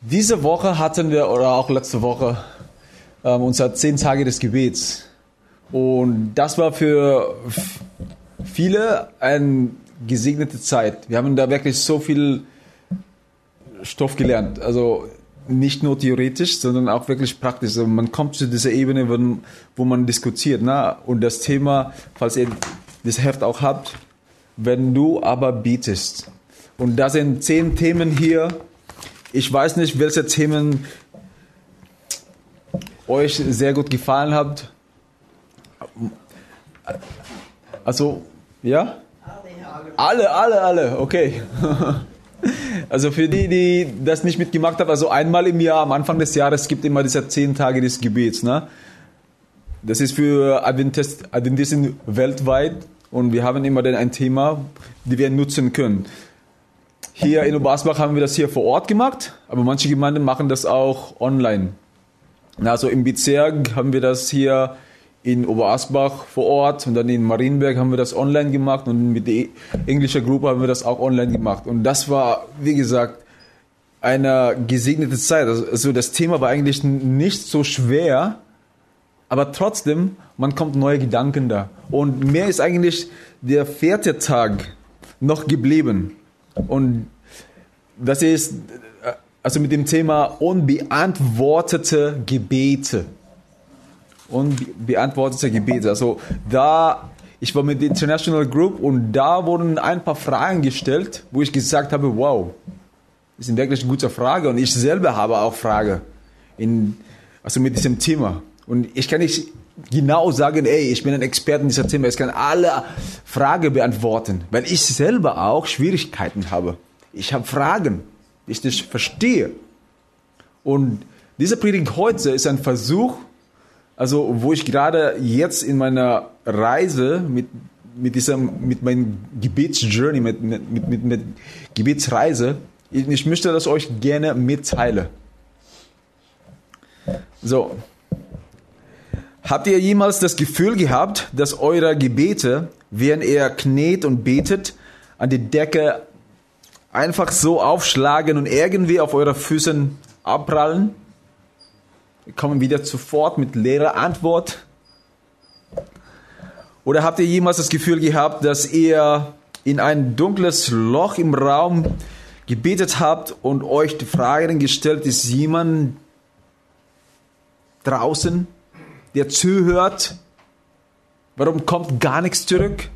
Diese Woche hatten wir, oder auch letzte Woche, unser 10 Tage des Gebets. Und das war für viele eine gesegnete Zeit. Wir haben da wirklich so viel Stoff gelernt. Also nicht nur theoretisch, sondern auch wirklich praktisch. Also man kommt zu dieser Ebene, wo man diskutiert. Ne? Und das Thema, falls ihr das Heft auch habt, wenn du aber betest. Und da sind 10 Themen hier. Ich weiß nicht, welche Themen euch sehr gut gefallen habt. Also, ja? Alle, okay. Also für die das nicht mitgemacht haben, also einmal im Jahr, am Anfang des Jahres, gibt immer diese 10 Tage des Gebets. Ne? Das ist für Adventisten weltweit und wir haben immer dann ein Thema, das wir nutzen können. Hier in Oberasbach haben wir das hier vor Ort gemacht, aber manche Gemeinden machen das auch online. Also im Bezirk haben wir das hier in Oberasbach vor Ort und dann in Marienberg haben wir das online gemacht und mit der englischen Gruppe haben wir das auch online gemacht. Und das war, wie gesagt, eine gesegnete Zeit. Also das Thema war eigentlich nicht so schwer, aber trotzdem, man kommt neue Gedanken da. Und mir ist eigentlich der 4. Tag noch geblieben. Und das ist also mit dem Thema unbeantwortete Gebete. Unbeantwortete Gebete. Also ich war mit der International Group und da wurden ein paar Fragen gestellt, wo ich gesagt habe, wow, das ist wirklich eine gute Frage und ich selber habe auch Fragen also mit diesem Thema. Und ich kann nicht genau sagen, ich bin ein Experte in diesem Thema, ich kann alle Fragen beantworten, weil ich selber auch Schwierigkeiten habe. Ich habe Fragen, die ich nicht verstehe. Und diese Predigt heute ist ein Versuch, also wo ich gerade jetzt in meiner Reise mit meinem Gebetsjourney, mit Gebetsreise, ich möchte das euch gerne mitteilen. So. Habt ihr jemals das Gefühl gehabt, dass eure Gebete, während ihr kniet und betet, an die Decke einfach so aufschlagen und irgendwie auf eure Füßen abprallen? Wir kommen wieder sofort mit leerer Antwort. Oder habt ihr jemals das Gefühl gehabt, dass ihr in ein dunkles Loch im Raum gebetet habt und euch die Frage gestellt, ist jemand draußen, der zuhört? Warum kommt gar nichts zurück?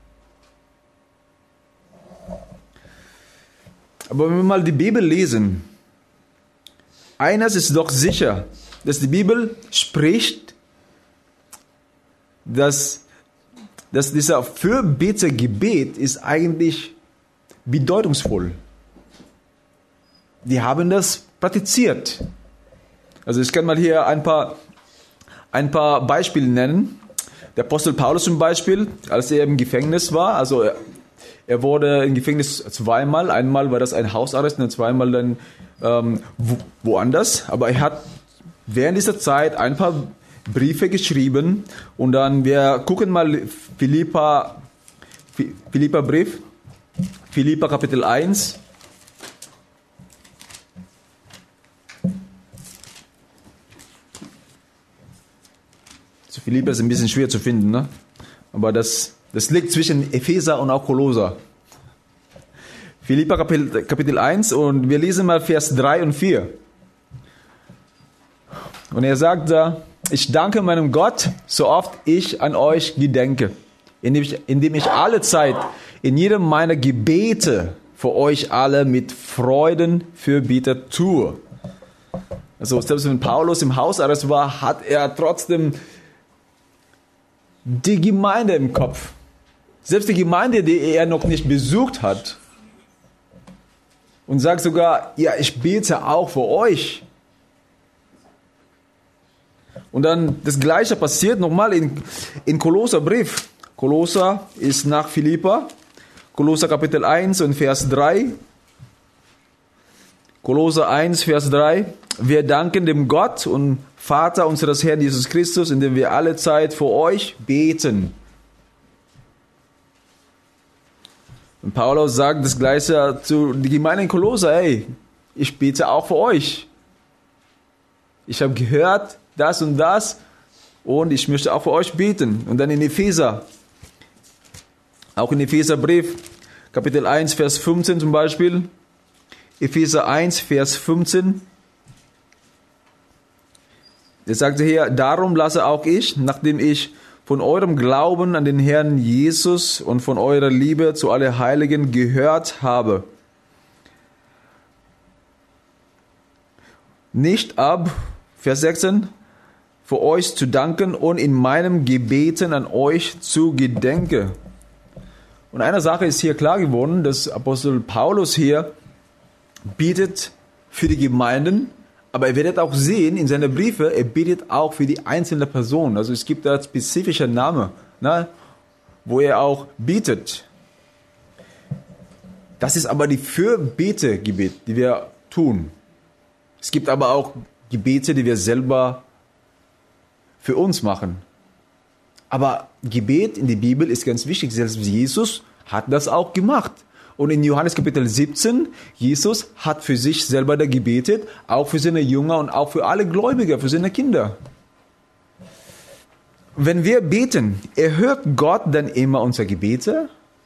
Aber wenn wir mal die Bibel lesen, eines ist doch sicher, dass die Bibel spricht, dass dieser Fürbitte-Gebet ist eigentlich bedeutungsvoll. Die haben das praktiziert. Also ich kann mal hier ein paar Beispiele nennen. Der Apostel Paulus zum Beispiel, als er im Gefängnis war, also er wurde im Gefängnis zweimal. Einmal war das ein Hausarrest und zweimal dann woanders. Aber er hat während dieser Zeit ein paar Briefe geschrieben. Und dann, wir gucken mal Philippa Brief, Philippa Kapitel 1. Philippa ist ein bisschen schwer zu finden, ne? Aber das liegt zwischen Epheser und auch Kolosser. Philippa Kapitel 1 und wir lesen mal Vers 3 und 4. Und er sagt da, ich danke meinem Gott, so oft ich an euch gedenke, indem ich alle Zeit in jedem meiner Gebete für euch alle mit Freuden Fürbitte tue. Also selbst wenn Paulus im Hausarrest war, hat er trotzdem die Gemeinde im Kopf. Selbst die Gemeinde, die er noch nicht besucht hat. Und sagt sogar, ja, ich bete auch für euch. Und dann das Gleiche passiert nochmal in Kolosserbrief. Kolosser ist nach Philippa. Kolosser Kapitel 1 und Vers 3. Kolosser 1, Vers 3. Wir danken dem Gott und Vater unseres Herrn Jesus Christus, indem wir alle Zeit für euch beten. Und Paulus sagt das Gleiche zu der Gemeinde in Kolosser, ich bete auch für euch. Ich habe gehört, das und ich möchte auch für euch beten. Und dann in Epheser, auch in Epheserbrief, Kapitel 1, Vers 15 zum Beispiel. Epheser 1, Vers 15. Er sagte hier, darum lasse auch ich, nachdem ich von eurem Glauben an den Herrn Jesus und von eurer Liebe zu allen Heiligen gehört habe, nicht ab, Vers 16, für euch zu danken und in meinem Gebeten an euch zu gedenken. Und eine Sache ist hier klar geworden, dass Apostel Paulus hier betet für die Gemeinden, aber ihr werdet auch sehen in seinen Briefen, er betet auch für die einzelne Person. Also es gibt da spezifische Namen, ne, wo er auch betet. Das ist aber die Fürbitte-Gebet, die wir tun. Es gibt aber auch Gebete, die wir selber für uns machen. Aber Gebet in der Bibel ist ganz wichtig. Selbst Jesus hat das auch gemacht. Und in Johannes Kapitel 17, Jesus hat für sich selber da gebetet, auch für seine Jünger und auch für alle Gläubiger, für seine Kinder. Wenn wir beten, erhört Gott dann immer unsere Gebete?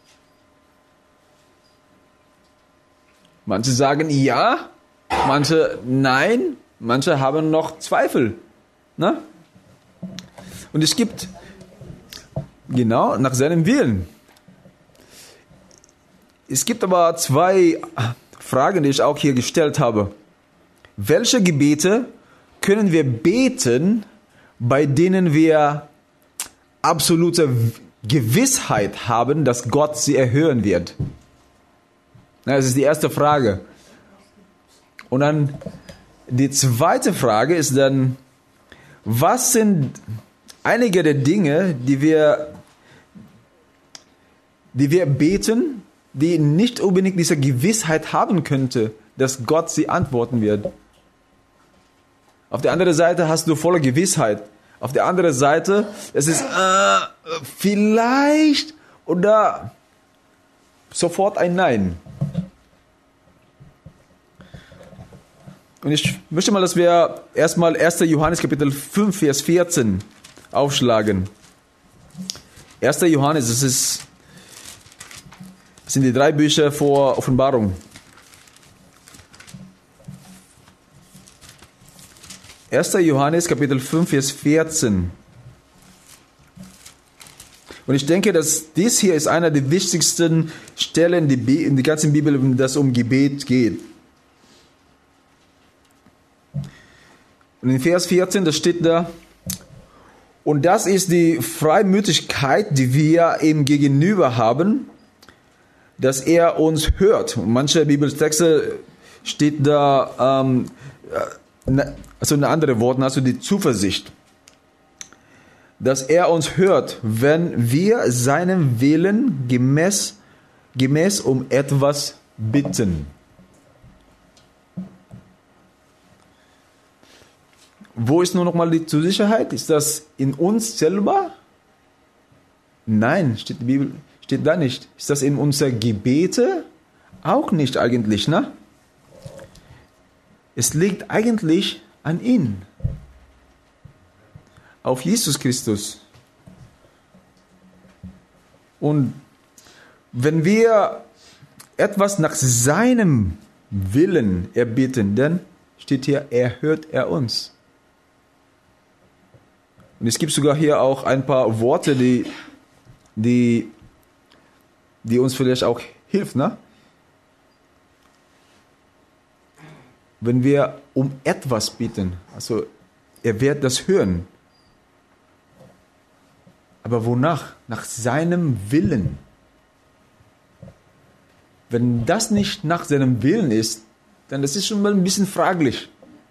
Manche sagen ja, manche nein, manche haben noch Zweifel. Ne? Und es gibt, genau, nach seinem Willen. Es gibt aber zwei Fragen, die ich auch hier gestellt habe. Welche Gebete können wir beten, bei denen wir absolute Gewissheit haben, dass Gott sie erhören wird? Das ist die erste Frage. Und dann die zweite Frage ist dann, was sind einige der Dinge, die wir beten, die nicht unbedingt diese Gewissheit haben könnte, dass Gott sie antworten wird. Auf der anderen Seite hast du volle Gewissheit. Auf der anderen Seite, es ist vielleicht oder sofort ein Nein. Und ich möchte mal, dass wir erstmal 1. Johannes Kapitel 5, Vers 14 aufschlagen. 1. Johannes, das sind die 3 Bücher vor Offenbarung. 1. Johannes Kapitel 5, Vers 14. Und ich denke, dass dies hier ist einer der wichtigsten Stellen in der ganzen Bibel, wenn es um Gebet geht. Und in Vers 14, da steht da, und das ist die Freimütigkeit, die wir ihm gegenüber haben, dass er uns hört. Und manche Bibeltexte steht da, also in anderen Worten, also die Zuversicht, dass er uns hört, wenn wir seinem Willen gemäß um etwas bitten. Wo ist nur noch mal die Zusicherheit? Ist das in uns selber? Nein, steht da nicht. Ist das in unser Gebete? Auch nicht eigentlich, ne? Es liegt eigentlich an ihn. Auf Jesus Christus. Und wenn wir etwas nach seinem Willen erbitten, dann steht hier, erhört er uns. Und es gibt sogar hier auch ein paar Worte, die uns vielleicht auch hilft, ne? Wenn wir um etwas bitten, also er wird das hören. Aber wonach? Nach seinem Willen. Wenn das nicht nach seinem Willen ist, dann das ist schon mal ein bisschen fraglich.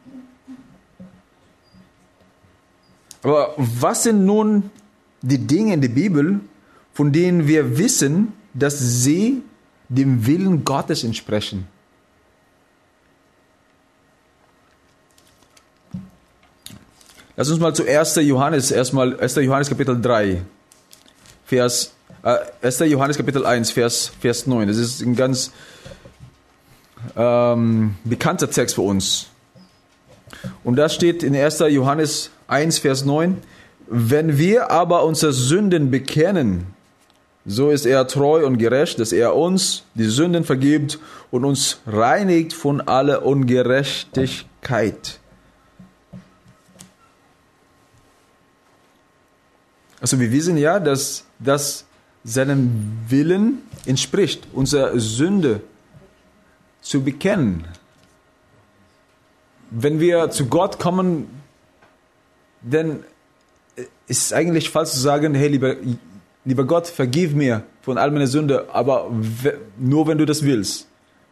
Aber was sind nun die Dinge in der Bibel, von denen wir wissen, dass sie dem Willen Gottes entsprechen? Lass uns mal zu 1. Johannes, erstmal 1. Johannes Kapitel 3, 1. Johannes Kapitel 1, Vers 9. Das ist ein ganz bekannter Text für uns. Und da steht in 1. Johannes 1, Vers 9, wenn wir aber unsere Sünden bekennen, so ist er treu und gerecht, dass er uns die Sünden vergibt und uns reinigt von aller Ungerechtigkeit. Also wir wissen ja, dass das seinem Willen entspricht, unsere Sünde zu bekennen. Wenn wir zu Gott kommen, dann ist es eigentlich falsch zu sagen, hey, lieber Gott, vergib mir von all meiner Sünde, aber nur wenn du das willst.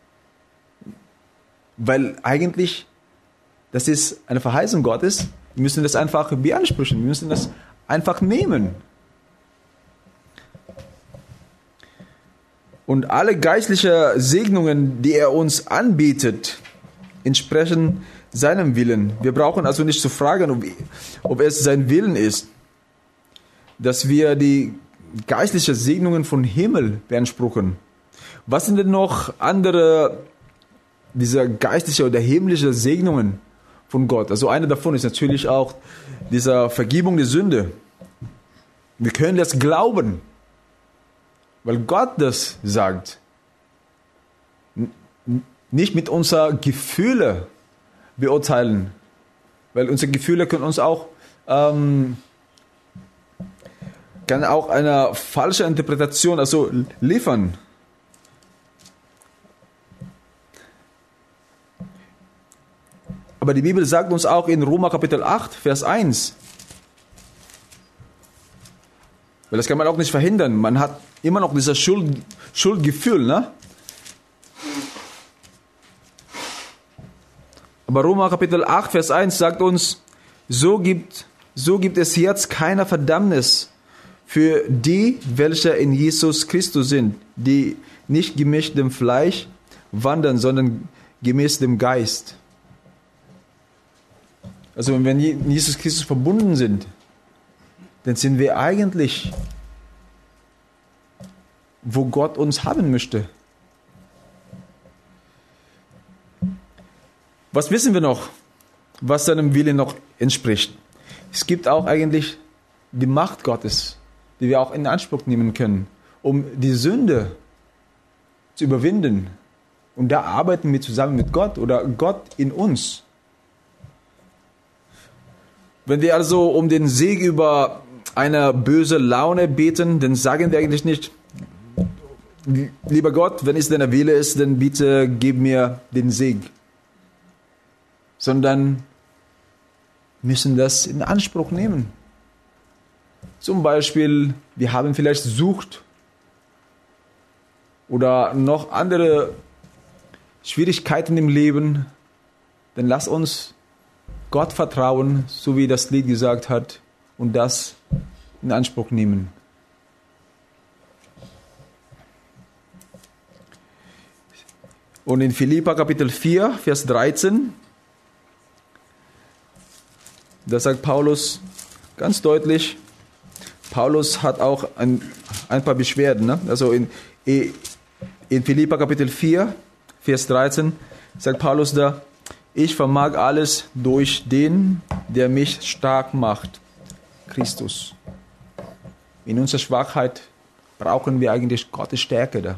Weil eigentlich, das ist eine Verheißung Gottes, wir müssen das einfach beanspruchen, wir müssen das einfach nehmen. Und alle geistlichen Segnungen, die er uns anbietet, entsprechen seinem Willen. Wir brauchen also nicht zu fragen, ob es sein Willen ist, dass wir die geistlichen Segnungen vom Himmel beanspruchen. Was sind denn noch andere dieser geistlichen oder himmlischen Segnungen von Gott? Also eine davon ist natürlich auch diese Vergebung der Sünde. Wir können das glauben, weil Gott das sagt. Nicht mit unseren Gefühlen beurteilen, weil unsere Gefühle können uns auch kann auch eine falsche Interpretation liefern. Aber die Bibel sagt uns auch in Römer Kapitel 8, Vers 1, weil das kann man auch nicht verhindern, man hat immer noch dieses Schuldgefühl, ne? Aber Römer Kapitel 8, Vers 1 sagt uns, so gibt es jetzt keine Verdammnis für die, welche in Jesus Christus sind, die nicht gemäß dem Fleisch wandern, sondern gemäß dem Geist. Also wenn wir in Jesus Christus verbunden sind, dann sind wir eigentlich, wo Gott uns haben möchte. Was wissen wir noch, was seinem Willen noch entspricht? Es gibt auch eigentlich die Macht Gottes, die wir auch in Anspruch nehmen können, um die Sünde zu überwinden. Und da arbeiten wir zusammen mit Gott oder Gott in uns. Wenn wir also um den Sieg über eine böse Laune beten, dann sagen wir eigentlich nicht, lieber Gott, wenn es deiner Wille ist, dann bitte gib mir den Sieg. Sondern müssen das in Anspruch nehmen. Zum Beispiel, wir haben vielleicht Sucht oder noch andere Schwierigkeiten im Leben, dann lass uns Gott vertrauen, so wie das Lied gesagt hat, und das in Anspruch nehmen. Und in Philipper Kapitel 4, Vers 13, da sagt Paulus ganz deutlich, Paulus hat auch ein paar Beschwerden. Ne? Also in Philipper Kapitel 4, Vers 13 sagt Paulus da, ich vermag alles durch den, der mich stark macht, Christus. In unserer Schwachheit brauchen wir eigentlich Gottes Stärke da.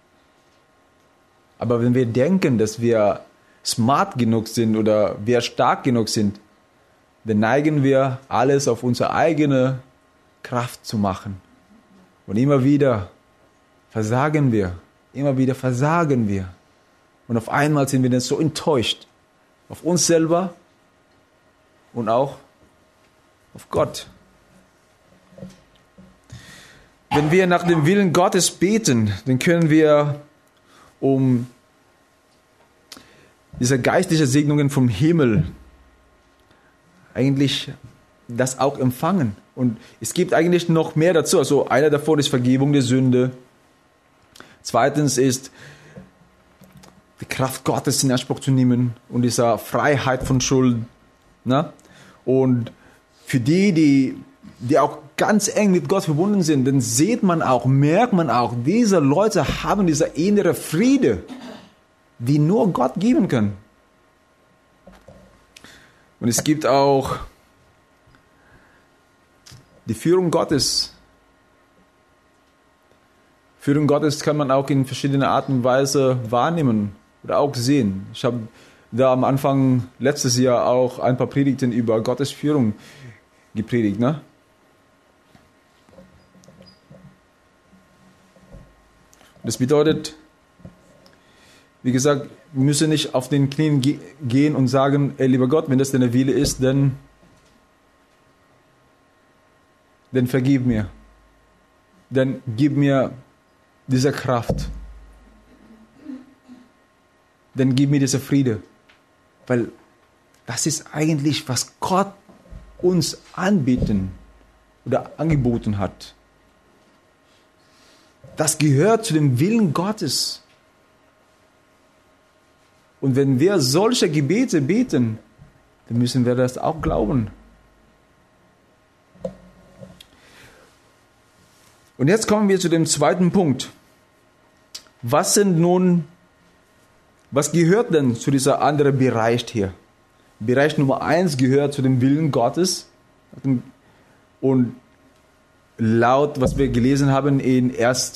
Aber wenn wir denken, dass wir smart genug sind oder wir stark genug sind, dann neigen wir, alles auf unsere eigene Kraft zu machen. Und immer wieder versagen wir. Immer wieder versagen wir. Und auf einmal sind wir dann so enttäuscht. Auf uns selber und auch auf Gott. Wenn wir nach dem Willen Gottes beten, dann können wir um diese geistlichen Segnungen vom Himmel eigentlich das auch empfangen. Und es gibt eigentlich noch mehr dazu. Also einer davon ist Vergebung der Sünde. Zweitens ist die Kraft Gottes in Anspruch zu nehmen und diese Freiheit von Schuld. Ne? Und für die auch ganz eng mit Gott verbunden sind, dann sieht man auch, merkt man auch, diese Leute haben dieser innere Friede. die nur Gott geben kann. Und es gibt auch die Führung Gottes. Führung Gottes kann man auch in verschiedenen Arten und Weise wahrnehmen oder auch sehen. Ich habe da am Anfang letztes Jahr auch ein paar Predigten über Gottes Führung gepredigt, ne? Das bedeutet, wie gesagt, wir müssen nicht auf den Knien gehen und sagen, ey, lieber Gott, wenn das deine Wille ist, dann vergib mir. Dann gib mir diese Kraft. Dann gib mir diese Friede. Weil das ist eigentlich, was Gott uns anbieten oder angeboten hat. Das gehört zu dem Willen Gottes. Und wenn wir solche Gebete beten, dann müssen wir das auch glauben. Und jetzt kommen wir zu dem zweiten Punkt. Was gehört denn zu dieser anderen Bereich hier? Bereich Nummer 1 gehört zu dem Willen Gottes. Und laut, was wir gelesen haben in 1.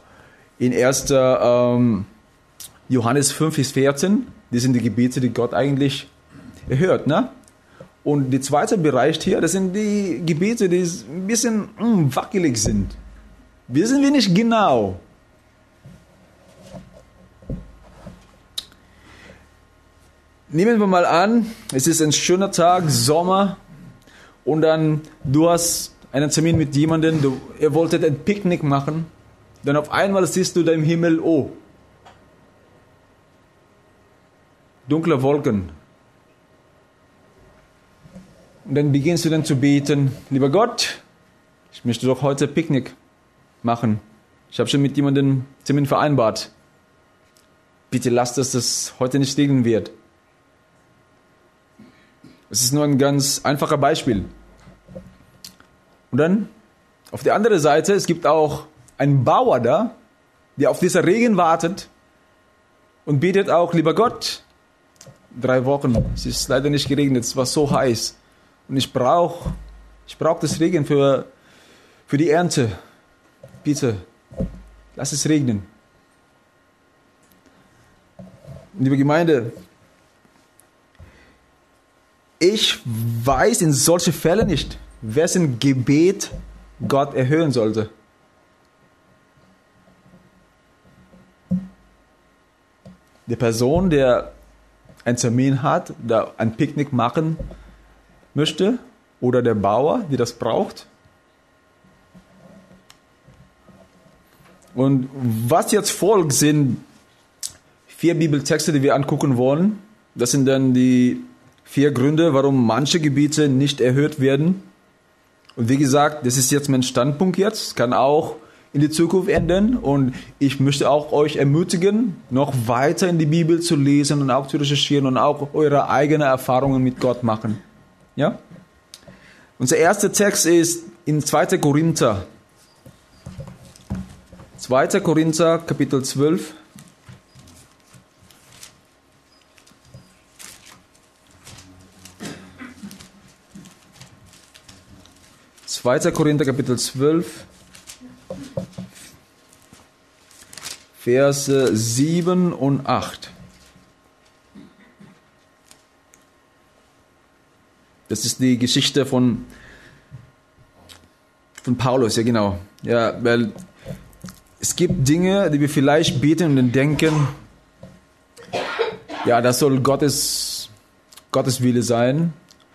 Johannes 5, Vers 14, das sind die Gebete, die Gott eigentlich erhört, ne? Und der zweite Bereich hier, das sind die Gebete, die ein bisschen wackelig sind. Wissen wir nicht genau. Nehmen wir mal an, es ist ein schöner Tag, Sommer, und dann du hast einen Termin mit jemandem, ihr wolltet ein Picknick machen, dann auf einmal siehst du da im Himmel, oh, dunkle Wolken. Und dann beginnst du dann zu beten, lieber Gott, ich möchte doch heute Picknick machen. Ich habe schon mit jemandem Termin vereinbart. Bitte lass das heute nicht regnen wird. Das ist nur ein ganz einfacher Beispiel. Und dann auf der anderen Seite, es gibt auch einen Bauer da, der auf dieser Regen wartet und betet auch, lieber Gott, 3 Wochen, es ist leider nicht geregnet, es war so heiß und ich brauche das Regen für die Ernte. Bitte, lass es regnen. Liebe Gemeinde, ich weiß in solchen Fällen nicht, wessen Gebet Gott erhören sollte. Die Person, der einen Termin hat, der ein Picknick machen möchte, oder der Bauer, der das braucht. Und was jetzt folgt, sind 4 Bibeltexte, die wir angucken wollen. Das sind dann die 4 Gründe, warum manche Gebete nicht erhört werden. Und wie gesagt, das ist jetzt mein Standpunkt jetzt, kann auch in die Zukunft ändern. Und ich möchte auch euch ermutigen, noch weiter in die Bibel zu lesen und auch zu recherchieren und auch eure eigenen Erfahrungen mit Gott machen. Ja? Unser erster Text ist in 2. Korinther. 2. Korinther, Kapitel 12. 2. Korinther, Kapitel 12, Verse 7 und 8. Das ist die Geschichte von Paulus, ja genau. Ja, weil es gibt Dinge, die wir vielleicht beten und dann denken, ja, das soll Gottes Wille sein.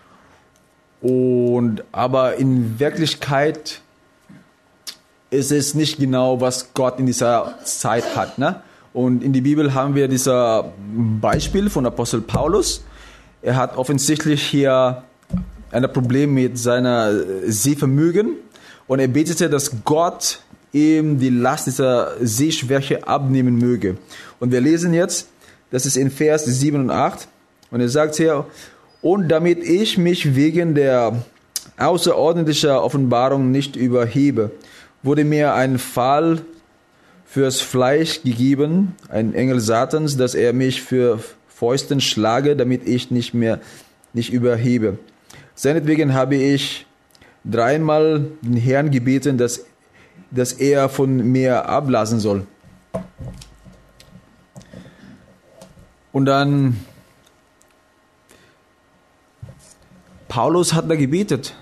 Aber in Wirklichkeit ist es nicht genau, was Gott in dieser Zeit hat. Ne? Und in der Bibel haben wir dieses Beispiel von Apostel Paulus. Er hat offensichtlich hier ein Problem mit seiner Sehvermögen und er betete, dass Gott ihm die Last dieser Sehschwäche abnehmen möge. Und wir lesen jetzt, das ist in Vers 7 und 8, und er sagt hier, und damit ich mich wegen der außerordentlichen Offenbarung nicht überhebe, wurde mir ein Fall fürs Fleisch gegeben, ein Engel Satans, dass er mich für Fäusten schlage, damit ich nicht überhebe. Seinetwegen habe ich 3-mal den Herrn gebeten, dass er von mir ablassen soll. Und dann Paulus hat da gebetet.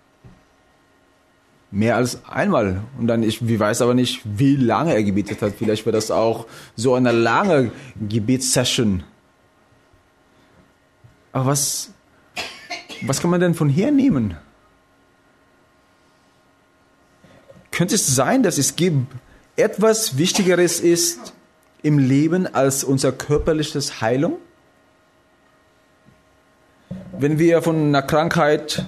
Mehr als einmal. Und dann, ich weiß aber nicht, wie lange er gebetet hat. Vielleicht war das auch so eine lange Gebetssession. Aber was kann man denn von hier nehmen? Könnte es sein, dass es etwas Wichtigeres ist im Leben als unser körperliches Heilung? Wenn wir von einer Krankheit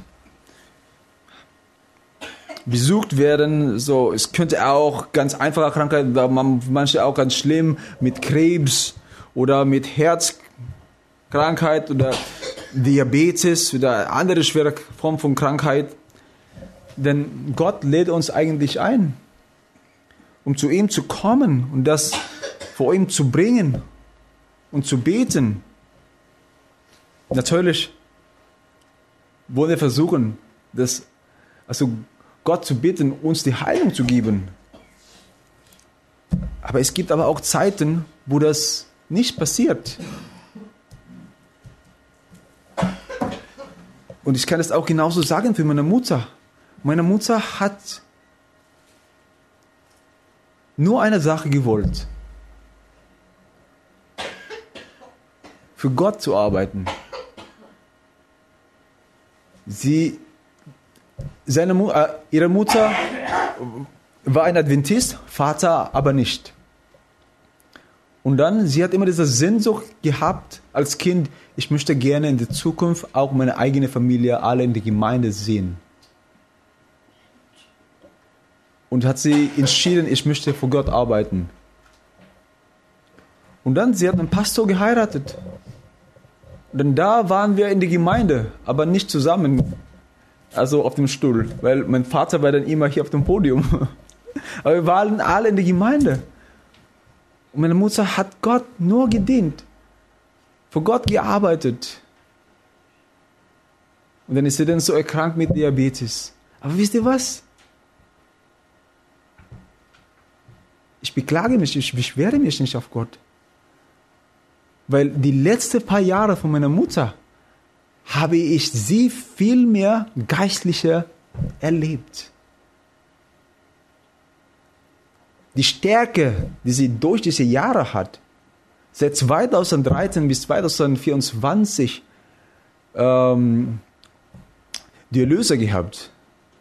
besucht werden, so, es könnte auch ganz einfache Krankheiten, manche auch ganz schlimm, mit Krebs oder mit Herzkrankheit oder Diabetes oder andere schwere Form von Krankheit. Denn Gott lädt uns eigentlich ein, um zu ihm zu kommen und das vor ihm zu bringen und zu beten. Natürlich wollen wir versuchen, Gott zu bitten, uns die Heilung zu geben. Aber es gibt aber auch Zeiten, wo das nicht passiert. Und ich kann es auch genauso sagen für meine Mutter. Meine Mutter hat nur eine Sache gewollt. Für Gott zu arbeiten. Ihre Mutter war ein Adventist, Vater aber nicht. Und dann, sie hat immer diese Sehnsucht gehabt als Kind, ich möchte gerne in der Zukunft auch meine eigene Familie, alle in der Gemeinde sehen. Und hat sie entschieden, ich möchte für Gott arbeiten. Und dann, sie hat einen Pastor geheiratet. Und dann da waren wir in der Gemeinde, aber nicht zusammen. Also auf dem Stuhl, weil mein Vater war dann immer hier auf dem Podium. Aber wir waren alle in der Gemeinde. Und meine Mutter hat Gott nur gedient, für Gott gearbeitet. Und dann ist sie dann so erkrankt mit Diabetes. Aber wisst ihr was? Ich beklage mich, ich beschwere mich nicht auf Gott. Weil die letzten paar Jahre von meiner Mutter habe ich sie viel mehr geistlicher erlebt. Die Stärke, die sie durch diese Jahre hat, seit 2013 bis 2024 die Erlöser gehabt.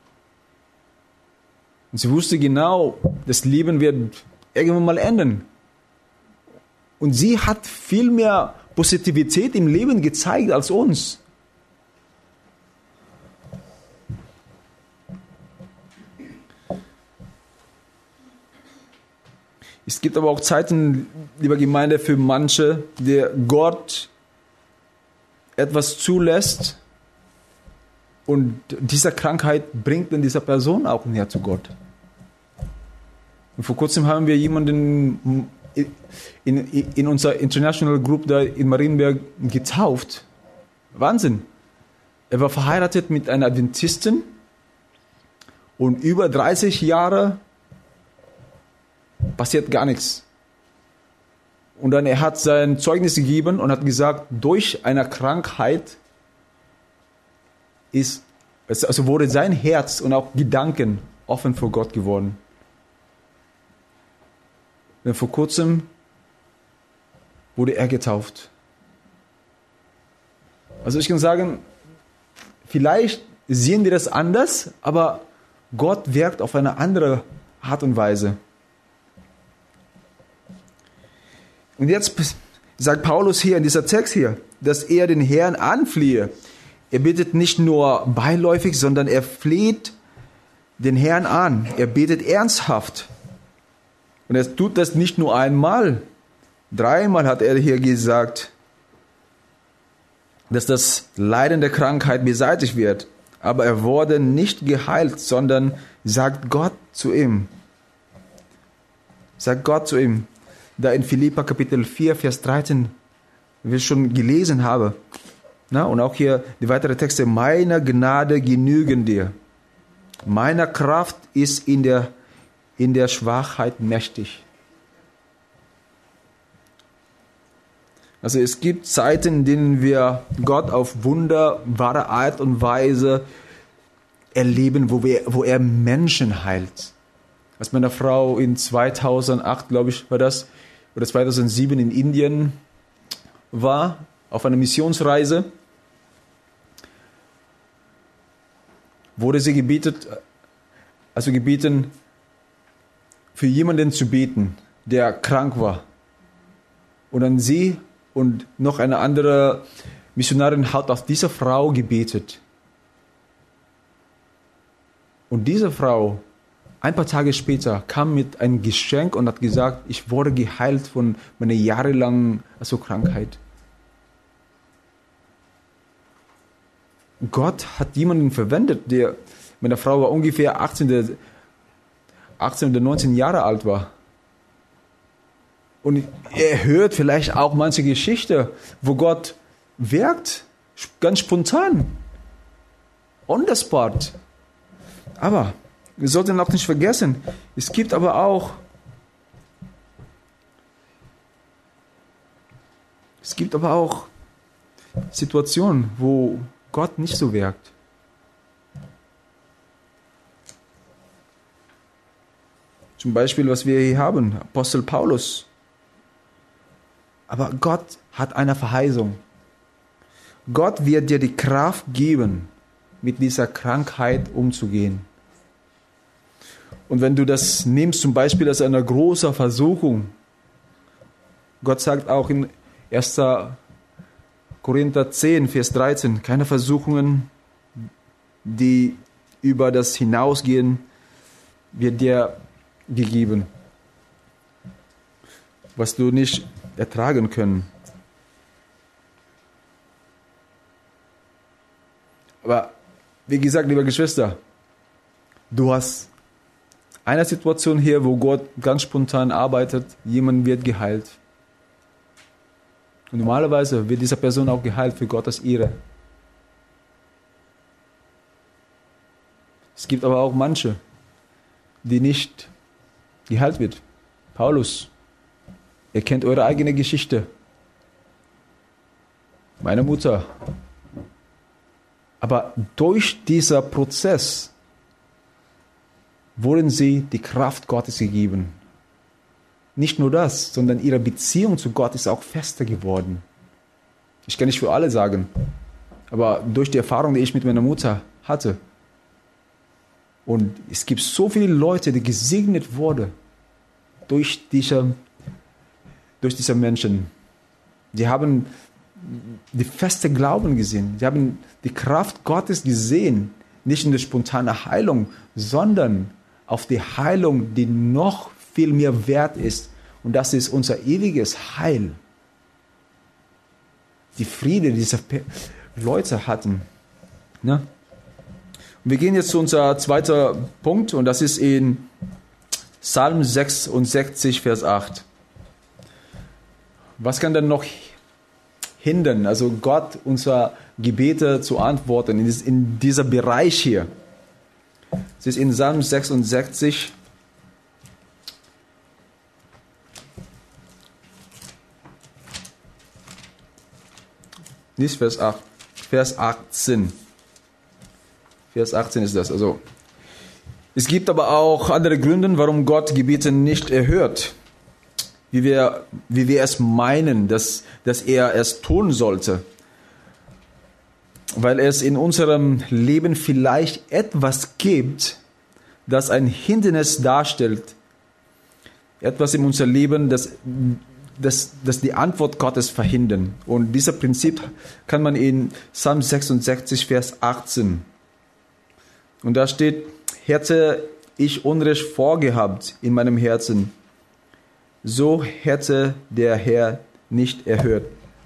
Und sie wusste genau, das Leben wird irgendwann mal enden. Und sie hat viel mehr Positivität im Leben gezeigt als uns. Es gibt aber auch Zeiten, liebe Gemeinde, für manche, der Gott etwas zulässt und diese Krankheit bringt dann dieser Person auch näher zu Gott. Und vor kurzem haben wir jemanden in unserer International Group da in Marienberg getauft. Wahnsinn. Er war verheiratet mit einer Adventistin und über 30 Jahre passiert gar nichts. Und dann er hat sein Zeugnis gegeben und hat gesagt, durch eine Krankheit wurde sein Herz und auch Gedanken offen vor Gott geworden. Und vor kurzem wurde er getauft. Also ich kann sagen, vielleicht sehen wir das anders, aber Gott wirkt auf eine andere Art und Weise. Und jetzt sagt Paulus hier in dieser Text hier, dass er den Herrn anflehe. Er bittet nicht nur beiläufig, sondern er fleht den Herrn an. Er betet ernsthaft. Und er tut das nicht nur einmal. 3-mal hat er hier gesagt, dass das Leiden der Krankheit beseitigt wird. Aber er wurde nicht geheilt, sondern sagt Gott zu ihm. sagt Gott zu ihm, da in Philipper Kapitel 4, Vers 13, wie ich schon gelesen habe. Na, und auch hier die weiteren Texte, meiner Gnade genügen dir. Meiner Kraft ist in der Schwachheit mächtig. Also es gibt Zeiten, in denen wir Gott auf wunderbare Art und Weise erleben, wo er Menschen heilt. Als meine Frau in 2008, glaube ich, war das, oder 2007 in Indien war, auf einer Missionsreise, wurde sie gebeten, für jemanden zu beten, der krank war. Und dann sie und noch eine andere Missionarin hat auf diese Frau gebetet. Und diese Frau, ein paar Tage später, kam mit einem Geschenk und hat gesagt, ich wurde geheilt von meiner jahrelangen Krankheit. Gott hat jemanden verwendet, der, meine Frau war ungefähr 18 oder 19 Jahre alt war. Und er hört vielleicht auch manche Geschichte, wo Gott wirkt, ganz spontan, on the spot. Aber wir sollten auch nicht vergessen, es gibt aber auch Situationen, wo Gott nicht so wirkt. Zum Beispiel, was wir hier haben, Apostel Paulus. Aber Gott hat eine Verheißung. Gott wird dir die Kraft geben, mit dieser Krankheit umzugehen. Und wenn du das nimmst, zum Beispiel als eine große Versuchung, Gott sagt auch in 1. Korinther 10, Vers 13, keine Versuchungen, die über das hinausgehen, wird dir gegeben, was du nicht ertragen können. Aber wie gesagt, liebe Geschwister, du hast eine Situation hier, wo Gott ganz spontan arbeitet, jemand wird geheilt. Und normalerweise wird diese Person auch geheilt für Gottes Ehre. Es gibt aber auch manche, die nicht geheilt wird. Paulus, ihr kennt eure eigene Geschichte. Meine Mutter. Aber durch diesen Prozess wurden sie die Kraft Gottes gegeben. Nicht nur das, sondern ihre Beziehung zu Gott ist auch fester geworden. Ich kann nicht für alle sagen, aber durch die Erfahrung, die ich mit meiner Mutter hatte, und es gibt so viele Leute, die gesegnet wurden durch diese Menschen. Die haben die feste Glauben gesehen. Die haben die Kraft Gottes gesehen. Nicht in der spontanen Heilung, sondern auf die Heilung, die noch viel mehr wert ist. Und das ist unser ewiges Heil. Die Friede, die diese Leute hatten. Ne? Wir gehen jetzt zu unserem zweiten Punkt und das ist in Psalm 66, Vers 8. Was kann denn noch hindern, also Gott unsere Gebete zu antworten in dieser Bereich hier? Es ist in Psalm 66, nicht Vers 8, Vers 18. Vers 18 ist das. Also, es gibt aber auch andere Gründe, warum Gott Gebete nicht erhört. Wie wir es meinen, dass er es tun sollte. Weil es in unserem Leben vielleicht etwas gibt, das ein Hindernis darstellt. Etwas in unserem Leben, das die Antwort Gottes verhindern. Und dieses Prinzip kann man in Psalm 66, Vers 18. Und da steht, hätte ich Unrecht vorgehabt in meinem Herzen, so hätte der Herr nicht erhört.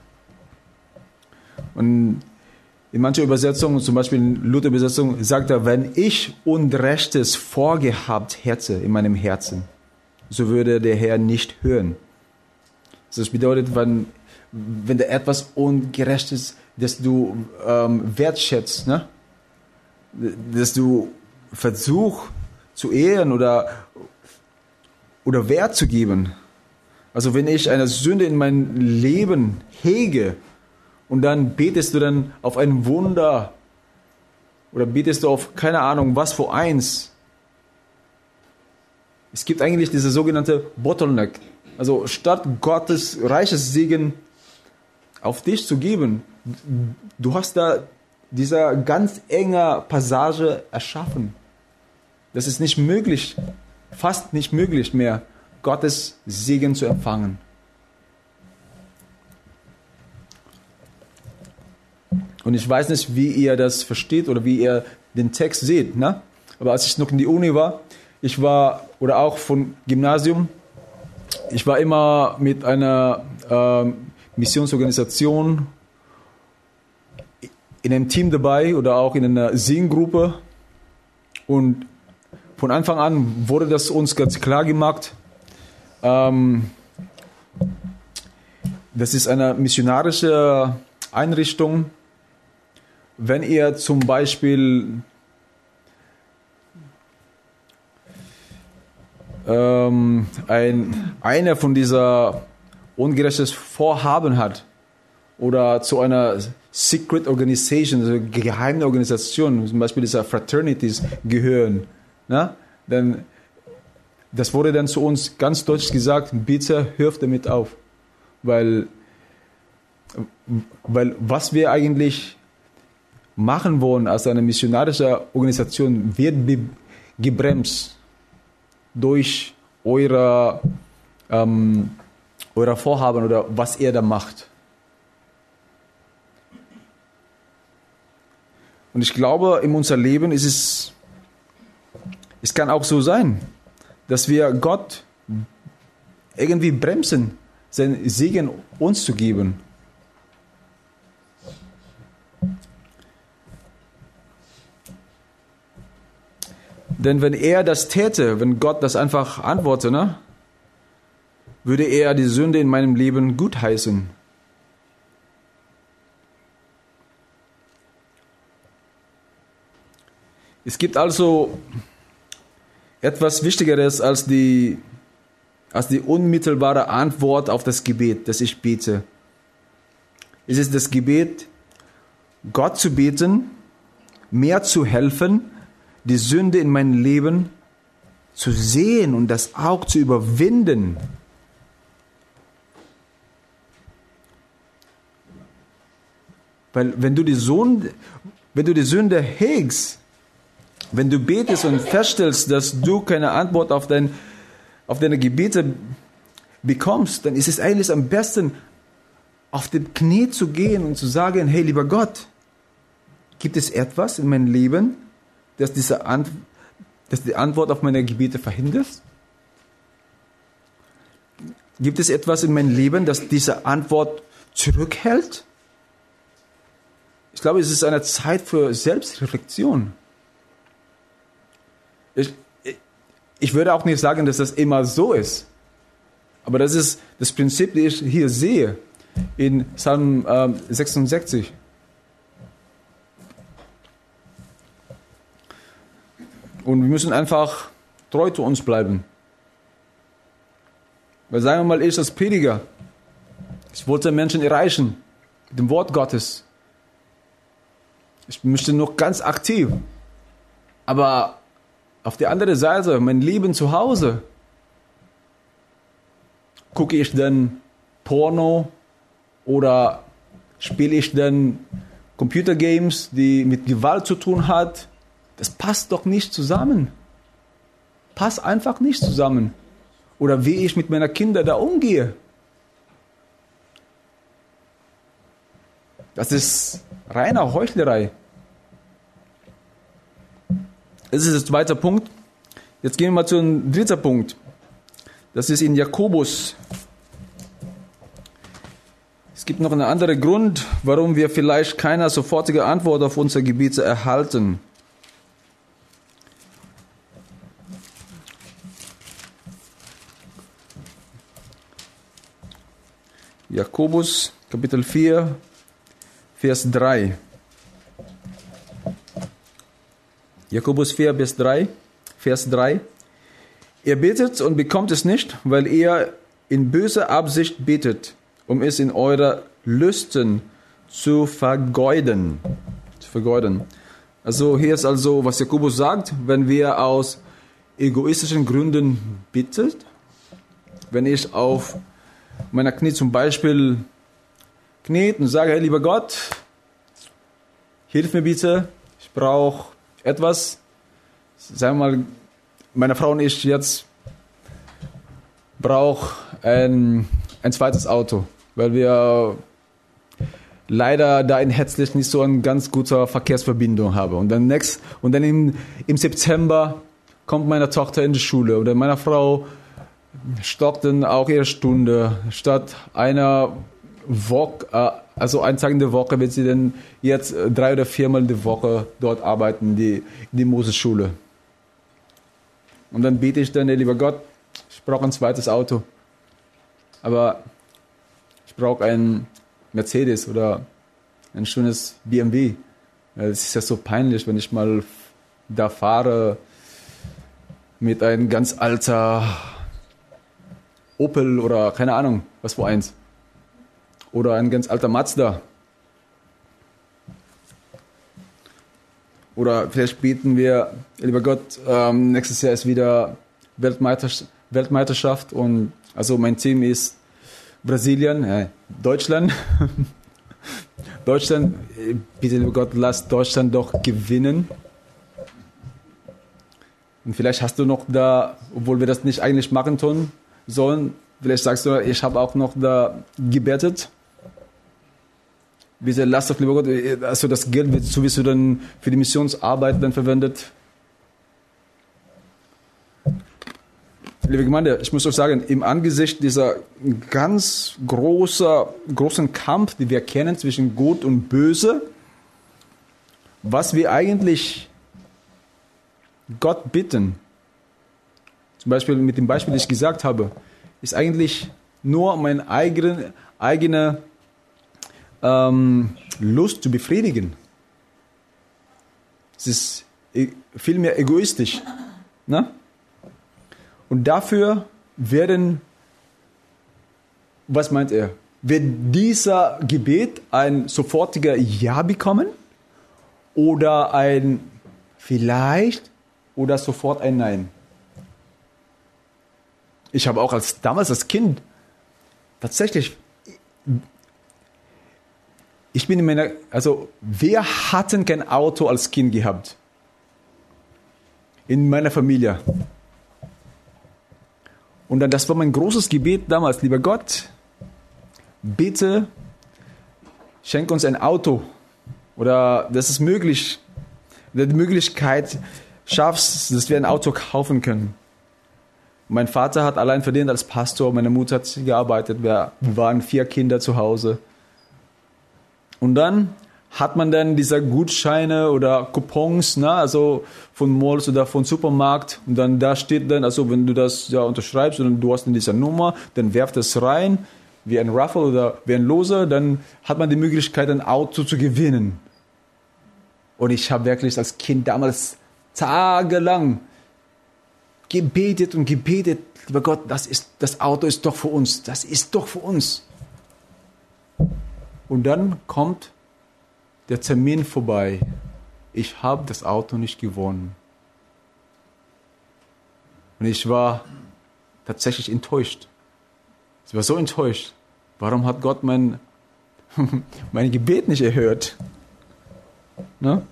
Und in mancher Übersetzung, zum Beispiel in Luther-Übersetzung, sagt er, wenn ich Unrechtes vorgehabt hätte in meinem Herzen, so würde der Herr nicht hören. Das bedeutet, wenn da etwas Ungerechtes, das du wertschätzt, ne? Dass du versuchst zu ehren oder Wert zu geben. Also wenn ich eine Sünde in mein Leben hege und dann betest du dann auf ein Wunder oder betest du auf keine Ahnung was für eins. Es gibt eigentlich diese sogenannte Bottleneck. Also statt Gottes reiches Segen auf dich zu geben, du hast da dieser ganz enge Passage erschaffen. Das ist nicht möglich, fast nicht möglich mehr, Gottes Segen zu empfangen. Und ich weiß nicht, wie ihr das versteht oder wie ihr den Text seht, ne? Aber als ich noch in die Uni war, oder auch von Gymnasium, ich war immer mit einer Missionsorganisation in einem Team dabei oder auch in einer Singgruppe. Und von Anfang an wurde das uns ganz klar gemacht. Das ist eine missionarische Einrichtung. Wenn ihr zum Beispiel einer von dieser ungerechtes Vorhaben hat oder zu einer Secret Organization, also geheime Organisation, zum Beispiel dieser Fraternities gehören, ne? Dann das wurde dann zu uns ganz deutlich gesagt, bitte hört damit auf, weil was wir eigentlich machen wollen als eine missionarische Organisation wird gebremst durch euer Vorhaben oder was ihr da macht. Und ich glaube, in unserem Leben es kann auch so sein, dass wir Gott irgendwie bremsen, seinen Segen uns zu geben. Denn wenn er das täte, wenn Gott das einfach antworte, ne, würde er die Sünde in meinem Leben gutheißen. Es gibt also etwas Wichtigeres als die unmittelbare Antwort auf das Gebet, das ich bete. Es ist das Gebet, Gott zu beten, mir zu helfen, die Sünde in meinem Leben zu sehen und das auch zu überwinden. Weil wenn du die Sünde hegst, wenn du betest und feststellst, dass du keine Antwort auf deine Gebete bekommst, dann ist es eigentlich am besten, auf den Knie zu gehen und zu sagen, hey, lieber Gott, gibt es etwas in meinem Leben, das die Antwort auf meine Gebete verhindert? Gibt es etwas in meinem Leben, das diese Antwort zurückhält? Ich glaube, es ist eine Zeit für Selbstreflexion. Ich würde auch nicht sagen, dass das immer so ist. Aber das ist das Prinzip, das ich hier sehe in Psalm 66. Und wir müssen einfach treu zu uns bleiben. Weil sagen wir mal, ich als Prediger, ich wollte Menschen erreichen mit dem Wort Gottes. Ich möchte noch ganz aktiv. Aber auf der anderen Seite, mein Leben zu Hause, gucke ich dann Porno oder spiele ich dann Computergames, die mit Gewalt zu tun hat. Das passt doch nicht zusammen. Passt einfach nicht zusammen. Oder wie ich mit meinen Kindern da umgehe. Das ist reine Heuchlerei. Das ist der zweite Punkt. Jetzt gehen wir mal zu einem dritten Punkt. Das ist in Jakobus. Es gibt noch einen anderen Grund, warum wir vielleicht keine sofortige Antwort auf unsere Gebete erhalten. Jakobus, Kapitel 4, Vers 3. Jakobus 4, Vers 3. Ihr betet und bekommt es nicht, weil ihr in böser Absicht betet, um es in eurer Lüsten zu vergeuden. Also hier ist also, was Jakobus sagt, wenn wir aus egoistischen Gründen beten, wenn ich auf meiner Knie zum Beispiel kniet und sage, hey lieber Gott, hilf mir bitte, ich brauche etwas, sagen wir mal, meine Frau und ich jetzt brauchen ein zweites Auto, weil wir leider da in Hetzlich nicht so eine ganz gute Verkehrsverbindung haben. Und dann im September kommt meine Tochter in die Schule oder meine Frau stockt dann auch ihre Stunde. Statt einer Woche, also einen Tag in der Woche, wird sie dann jetzt 3 oder 4 Mal in der Woche dort arbeiten, in die Moses-Schule. Und dann bete ich dann, lieber Gott, ich brauche ein zweites Auto. Aber ich brauche ein Mercedes oder ein schönes BMW. Es ist ja so peinlich, wenn ich mal da fahre mit einem ganz alter Opel oder keine Ahnung, was für eins. Oder ein ganz alter Mazda. Oder vielleicht beten wir, lieber Gott, nächstes Jahr ist wieder Weltmeisterschaft und also mein Team ist Deutschland. Deutschland, bitte lieber Gott, lass Deutschland doch gewinnen. Und vielleicht hast du noch da, obwohl wir das nicht eigentlich machen tun sollen, vielleicht sagst du, ich habe auch noch da gebetet. Bitte lass doch, lieber Gott, also das Geld wird sowieso dann für die Missionsarbeit dann verwendet. Liebe Gemeinde, ich muss euch sagen, im Angesicht dieser ganz großen Kampf, den wir kennen zwischen Gut und Böse, was wir eigentlich Gott bitten, zum Beispiel mit dem Beispiel, das ich gesagt habe, ist eigentlich nur meine eigene Lust zu befriedigen. Es ist vielmehr egoistisch. Ne? Und dafür was meint er? Wird dieser Gebet ein sofortiger Ja bekommen? Oder ein vielleicht oder sofort ein Nein? Ich habe auch damals als Kind tatsächlich, wir hatten kein Auto als Kind gehabt? In meiner Familie. Und dann, das war mein großes Gebet damals, lieber Gott, bitte schenk uns ein Auto. Oder das ist möglich, die Möglichkeit schaffst, dass wir ein Auto kaufen können. Mein Vater hat allein verdient als Pastor, meine Mutter hat gearbeitet, wir waren 4 Kinder zu Hause. Und dann hat man dann diese Gutscheine oder Coupons, ne, also von Malls oder von Supermarkt. Und dann da steht dann, also wenn du das ja unterschreibst und du hast in dieser Nummer, dann werft es rein, wie ein Raffle oder wie ein Loser, dann hat man die Möglichkeit, ein Auto zu gewinnen. Und ich habe wirklich als Kind damals tagelang gebetet und gebetet, lieber Gott, das Auto ist doch für uns, das ist doch für uns. Und dann kommt der Termin vorbei. Ich habe das Auto nicht gewonnen. Und ich war tatsächlich enttäuscht. Ich war so enttäuscht. Warum hat Gott mein Gebet nicht erhört? Ne?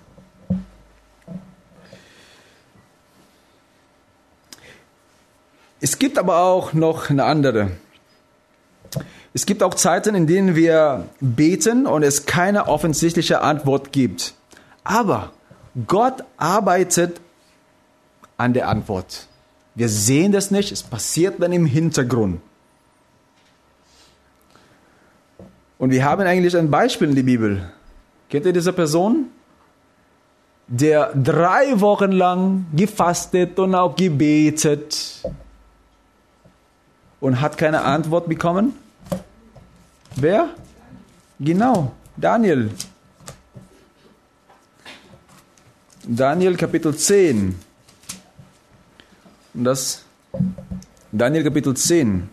Es gibt aber auch noch eine andere. Es gibt auch Zeiten, in denen wir beten und es keine offensichtliche Antwort gibt. Aber Gott arbeitet an der Antwort. Wir sehen das nicht, es passiert dann im Hintergrund. Und wir haben eigentlich ein Beispiel in der Bibel. Kennt ihr diese Person? Der 3 Wochen lang gefastet und auch gebetet und hat keine Antwort bekommen? Wer? Genau, Daniel. Daniel Kapitel 10. Und das Daniel Kapitel 10.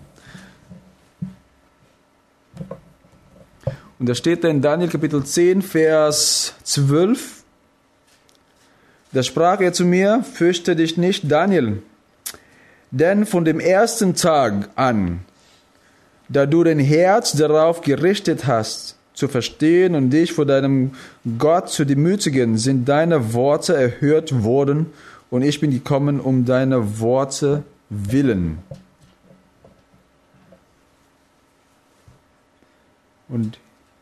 Und da steht in Daniel Kapitel 10, Vers 12. Da sprach er zu mir, fürchte dich nicht, Daniel, denn von dem ersten Tag an, da du dein Herz darauf gerichtet hast, zu verstehen und dich vor deinem Gott zu demütigen, sind deine Worte erhört worden und ich bin gekommen um deine Worte willen. Und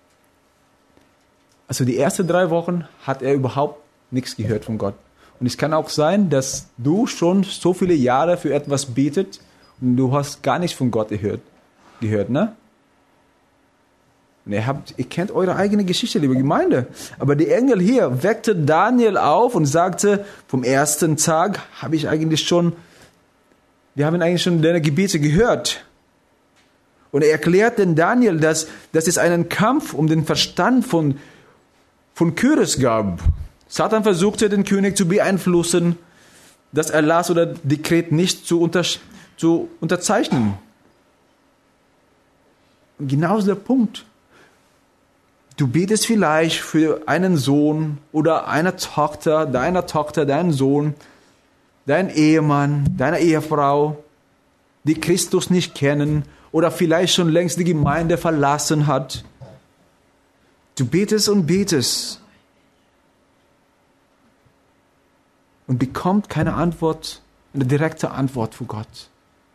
also die ersten 3 Wochen hat er überhaupt nichts gehört von Gott. Und es kann auch sein, dass du schon so viele Jahre für etwas betet und du hast gar nichts von Gott gehört, ne? Und ihr kennt eure eigene Geschichte, liebe Gemeinde. Aber der Engel hier weckte Daniel auf und sagte, vom ersten Tag wir haben eigentlich schon deine Gebete gehört. Und er erklärt den Daniel, dass es einen Kampf um den Verstand von Kyros gab. Satan versuchte, den König zu beeinflussen, das Erlass oder Dekret nicht zu unterzeichnen. Und genau ist der Punkt. Du betest vielleicht für einen Sohn oder eine Tochter, deinen Sohn, deinen Ehemann, deine Ehefrau, die Christus nicht kennen oder vielleicht schon längst die Gemeinde verlassen hat. Du betest und betest und bekommst keine Antwort, eine direkte Antwort von Gott.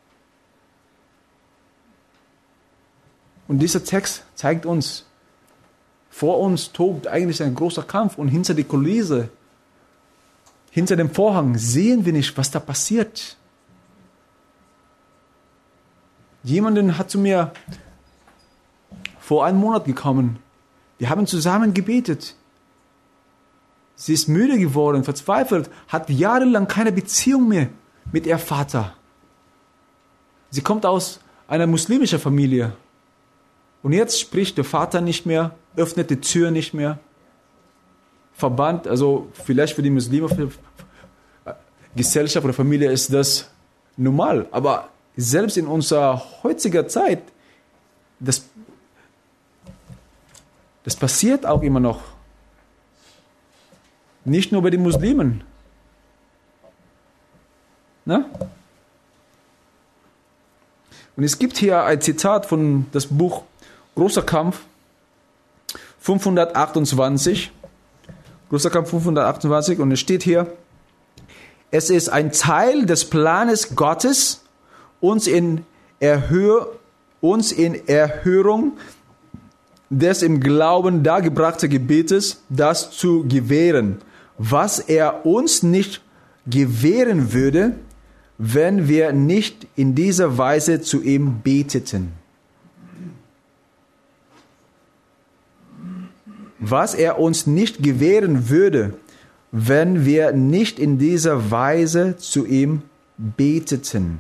Und dieser Text zeigt uns, vor uns tobt eigentlich ein großer Kampf und hinter der Kulisse, hinter dem Vorhang sehen wir nicht, was da passiert. Jemand hat zu mir vor einem Monat gekommen. Wir haben zusammen gebetet. Sie ist müde geworden, verzweifelt, hat jahrelang keine Beziehung mehr mit ihrem Vater. Sie kommt aus einer muslimischen Familie. Und jetzt spricht der Vater nicht mehr, öffnet die Tür nicht mehr. Verbannt, also vielleicht für die muslimische Gesellschaft oder Familie ist das normal. Aber selbst in unserer heutigen Zeit, das passiert auch immer noch. Nicht nur bei den Muslimen. Na? Und es gibt hier ein Zitat von das Buch Großer Kampf 528. Großer Kampf 528 und es steht hier, es ist ein Teil des Planes Gottes, uns in Erhörung des im Glauben dargebrachten Gebetes das zu gewähren, was er uns nicht gewähren würde, wenn wir nicht in dieser Weise zu ihm beteten. Was er uns nicht gewähren würde, wenn wir nicht in dieser Weise zu ihm beteten.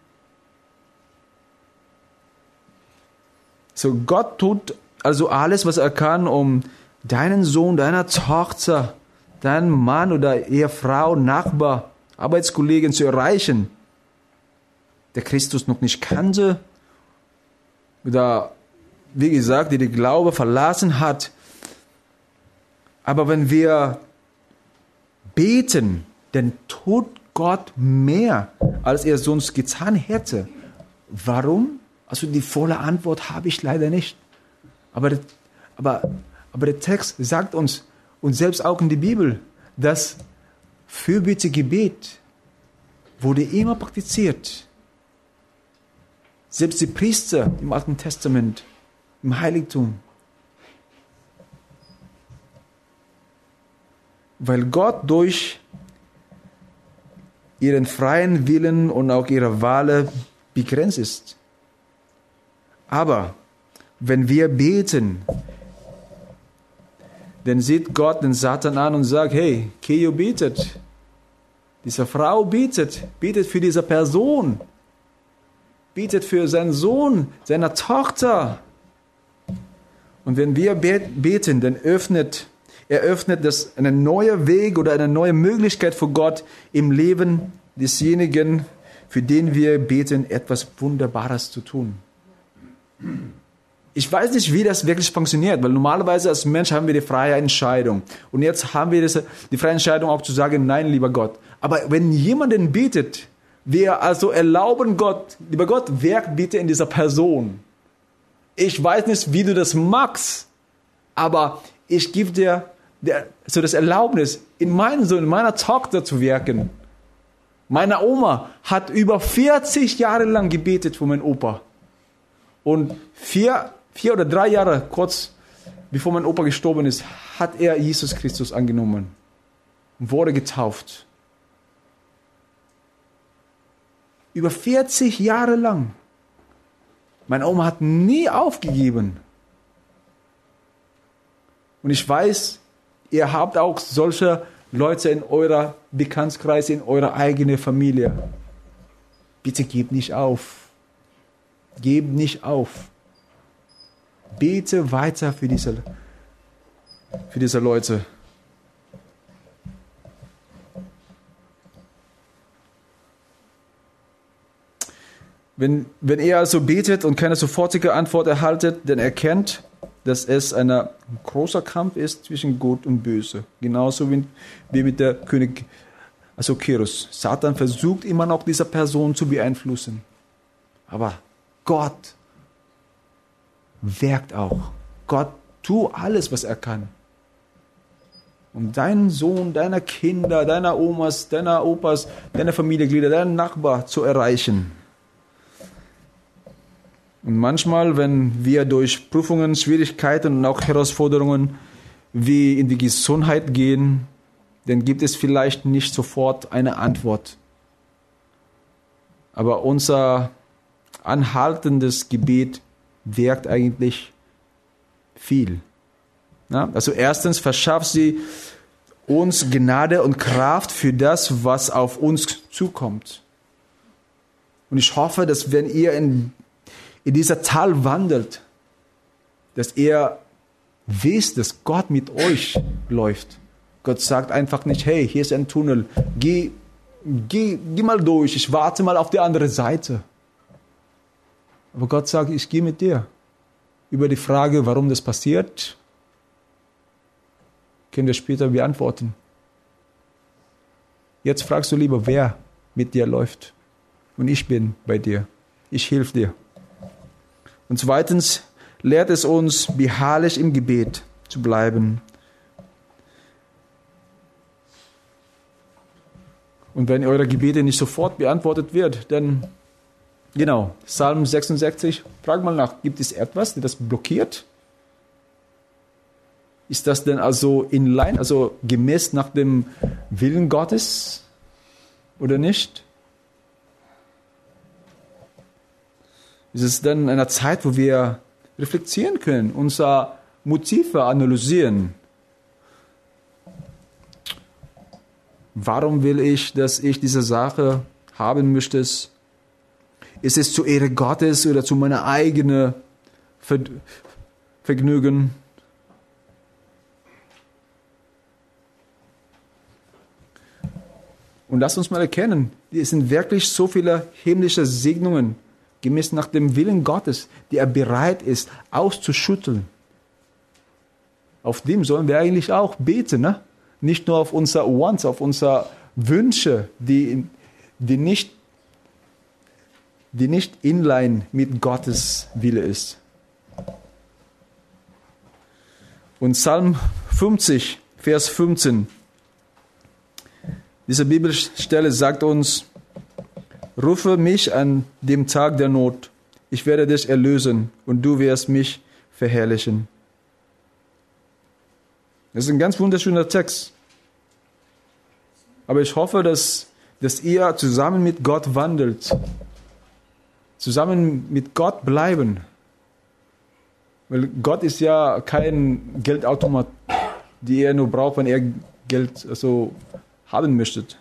So, Gott tut also alles, was er kann, um deinen Sohn, deiner Tochter, deinen Mann oder Ehefrau, Nachbar, Arbeitskollegen zu erreichen, der Christus noch nicht kannte oder, wie gesagt, der den Glaube verlassen hat. Aber wenn wir beten, dann tut Gott mehr, als er sonst getan hätte. Warum? Also die volle Antwort habe ich leider nicht. Aber der Text sagt uns, und selbst auch in der Bibel, dass Fürbitte-Gebet wurde immer praktiziert. Selbst die Priester im Alten Testament, im Heiligtum. Weil Gott durch ihren freien Willen und auch ihre Wahl begrenzt ist. Aber wenn wir beten, dann sieht Gott den Satan an und sagt, hey, Kejo betet. Diese Frau betet für diese Person. Betet für seinen Sohn, seine Tochter. Und wenn wir beten, dann eröffnet das einen neuen Weg oder eine neue Möglichkeit für Gott im Leben desjenigen, für den wir beten, etwas Wunderbares zu tun. Ich weiß nicht, wie das wirklich funktioniert, weil normalerweise als Mensch haben wir die freie Entscheidung. Und jetzt haben wir die freie Entscheidung auch zu sagen, nein, lieber Gott. Aber wenn jemanden betet, wir also erlauben Gott, lieber Gott, wirk bitte in dieser Person. Ich weiß nicht, wie du das magst, aber ich gebe dir so das Erlaubnis, in meinen Sohn, in meiner Tochter zu wirken. Meine Oma hat über 40 Jahre lang gebetet für meinen Opa. Und 4 oder 3 Jahre kurz bevor mein Opa gestorben ist, hat er Jesus Christus angenommen und wurde getauft. Über 40 Jahre lang. Meine Oma hat nie aufgegeben. Und ich weiß, ihr habt auch solche Leute in eurer Bekanntenkreis, in eurer eigenen Familie. Bitte gebt nicht auf. Gebt nicht auf. Bete weiter für diese Leute. Wenn ihr also betet und keine sofortige Antwort erhaltet, dann erkennt, dass es ein großer Kampf ist zwischen Gut und Böse. Genauso wie mit der König, also Kyrus. Satan versucht immer noch, diese Person zu beeinflussen. Aber Gott wirkt auch. Gott tut alles, was er kann. Um deinen Sohn, deiner Kinder, deiner Omas, deiner Opas, deiner Familienglieder, deinen Nachbar zu erreichen. Und manchmal, wenn wir durch Prüfungen, Schwierigkeiten und auch Herausforderungen wie in die Gesundheit gehen, dann gibt es vielleicht nicht sofort eine Antwort. Aber unser anhaltendes Gebet wirkt eigentlich viel. Ja? Also erstens verschafft sie uns Gnade und Kraft für das, was auf uns zukommt. Und ich hoffe, dass wenn ihr in dieser Tal wandelt, dass ihr wisst, dass Gott mit euch läuft. Gott sagt einfach nicht, hey, hier ist ein Tunnel, geh mal durch, ich warte mal auf die andere Seite. Aber Gott sagt, ich gehe mit dir. Über die Frage, warum das passiert, können wir später beantworten. Jetzt fragst du lieber, wer mit dir läuft. Und ich bin bei dir. Ich helfe dir. Und zweitens lehrt es uns, beharrlich im Gebet zu bleiben. Und wenn eure Gebete nicht sofort beantwortet wird, dann, genau, Psalm 66, frag mal nach, gibt es etwas, das blockiert? Ist das denn also in line, also gemäß nach dem Willen Gottes oder nicht? Ist es dann eine Zeit, wo wir reflektieren können, unser Motive analysieren? Warum will ich, dass ich diese Sache haben möchte? Ist es zur Ehre Gottes oder zu meiner eigenen Vergnügen? Und lasst uns mal erkennen, es sind wirklich so viele himmlische Segnungen, gemäß nach dem Willen Gottes, die er bereit ist, auszuschütteln. Auf dem sollen wir eigentlich auch beten, ne? Nicht nur auf unser Wants, auf unsere Wünsche, die nicht inline mit Gottes Wille ist. Und Psalm 50, Vers 15, diese Bibelstelle sagt uns, rufe mich an dem Tag der Not, ich werde dich erlösen und du wirst mich verherrlichen. Das ist ein ganz wunderschöner Text. Aber ich hoffe, dass ihr zusammen mit Gott wandelt, zusammen mit Gott bleiben. Weil Gott ist ja kein Geldautomat, die ihr nur braucht, wenn ihr Geld haben möchtet.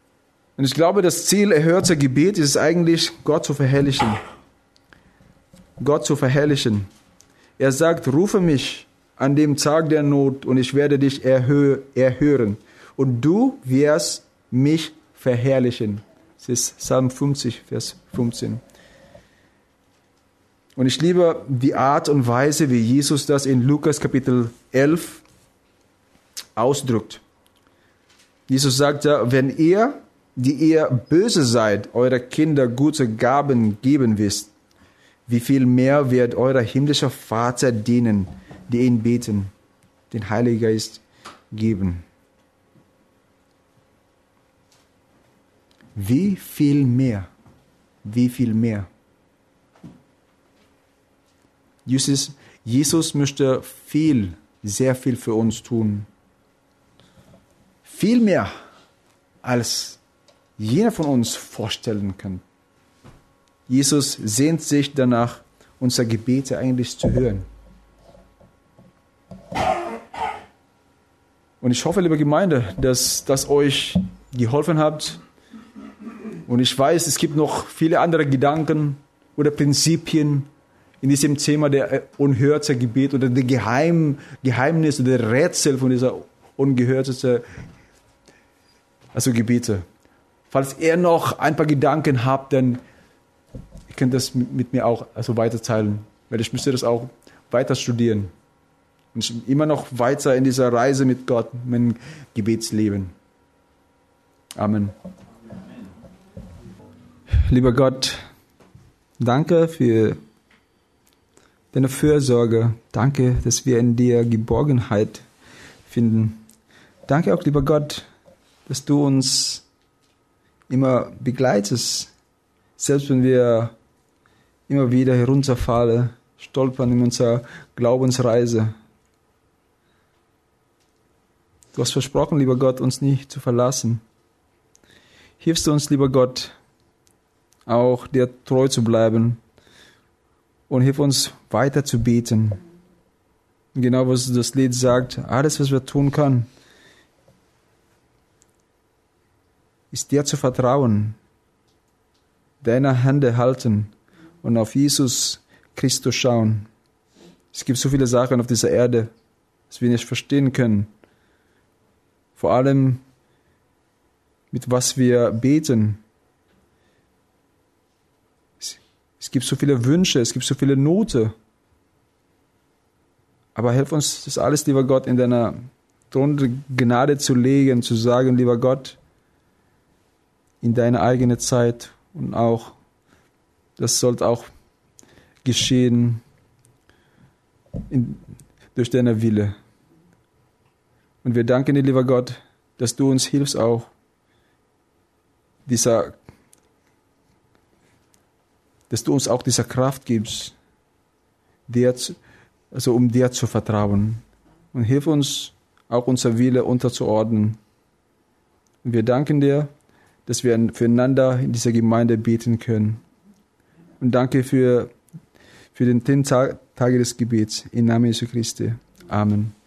Und ich glaube, das Ziel erhörter Gebet ist es eigentlich, Gott zu verherrlichen. Gott zu verherrlichen. Er sagt, rufe mich an dem Tag der Not und ich werde dich erhören. Und du wirst mich verherrlichen. Das ist Psalm 50, Vers 15. Und ich liebe die Art und Weise, wie Jesus das in Lukas Kapitel 11 ausdrückt. Jesus sagt ja, wenn ihr, die ihr böse seid, eure Kinder gute Gaben geben wisst, wie viel mehr wird euer himmlischer Vater denen, die ihn beten, den Heiligen Geist geben. Wie viel mehr? Wie viel mehr? Jesus möchte viel, sehr viel für uns tun. Viel mehr, als jeder von uns vorstellen kann. Jesus sehnt sich danach, unsere Gebete eigentlich zu hören. Und ich hoffe, liebe Gemeinde, dass das euch geholfen hat. Und ich weiß, es gibt noch viele andere Gedanken oder Prinzipien in diesem Thema der unerhörten Gebet oder der Geheimnis oder der Rätsel von dieser unerhörten Gebete. Falls ihr noch ein paar Gedanken habt, dann könnt ihr das mit mir auch weiterteilen, weil ich müsste das auch weiter studieren und immer noch weiter in dieser Reise mit Gott, mein Gebetsleben. Amen. Lieber Gott, danke für deine Fürsorge. Danke, dass wir in dir Geborgenheit finden. Danke auch, lieber Gott, dass du uns immer begleitest, selbst wenn wir immer wieder herunterfallen, stolpern in unserer Glaubensreise. Du hast versprochen, lieber Gott, uns nicht zu verlassen. Hilfst du uns, lieber Gott, auch dir treu zu bleiben und hilf uns weiter zu beten. Genau, was das Lied sagt, alles, was wir tun können, ist dir zu vertrauen, deine Hände halten und auf Jesus Christus schauen. Es gibt so viele Sachen auf dieser Erde, dass wir nicht verstehen können. Vor allem, mit was wir beten. Es gibt so viele Wünsche, es gibt so viele Nöte. Aber hilf uns, das alles, lieber Gott, in deiner Gnade zu legen, zu sagen, lieber Gott, in deine eigene Zeit und auch, das sollte auch geschehen durch deine Wille. Und wir danken dir, lieber Gott, dass du uns hilfst auch, dass du uns auch diese Kraft gibst, um dir zu vertrauen. Und hilf uns, auch unser Wille unterzuordnen. Und wir danken dir, dass wir füreinander in dieser Gemeinde beten können. Und danke für den 10 Tage des Gebets. Im Namen Jesu Christi. Amen.